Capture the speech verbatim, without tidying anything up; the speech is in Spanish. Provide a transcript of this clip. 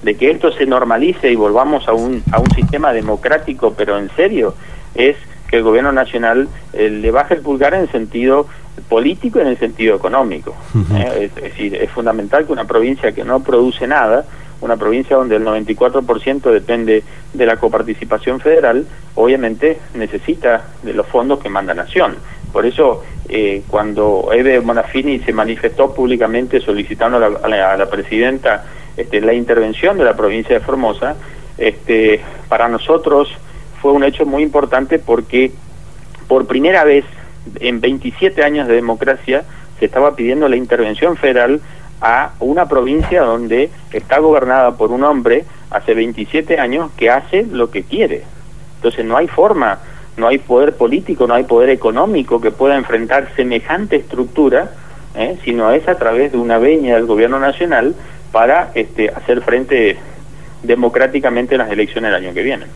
de que esto se normalice y volvamos a un, a un sistema democrático, pero en serio, es que el gobierno nacional eh, le baje el pulgar en el sentido político y en el sentido económico. Uh-huh. ¿eh? Es, es decir, es fundamental que una provincia que no produce nada, una provincia donde el noventa y cuatro por ciento depende de la coparticipación federal, obviamente necesita de los fondos que manda Nación. Por eso, eh, cuando Eve Bonafini se manifestó públicamente solicitando a la, a la, a la presidenta este, la intervención de la provincia de Formosa, este, para nosotros fue un hecho muy importante porque por primera vez en veintisiete años de democracia se estaba pidiendo la intervención federal a una provincia donde está gobernada por un hombre hace veintisiete años que hace lo que quiere. Entonces no hay forma, no hay poder político, no hay poder económico que pueda enfrentar semejante estructura, ¿eh? sino es a través de una veña del gobierno nacional para este, hacer frente democráticamente en las elecciones del año que viene.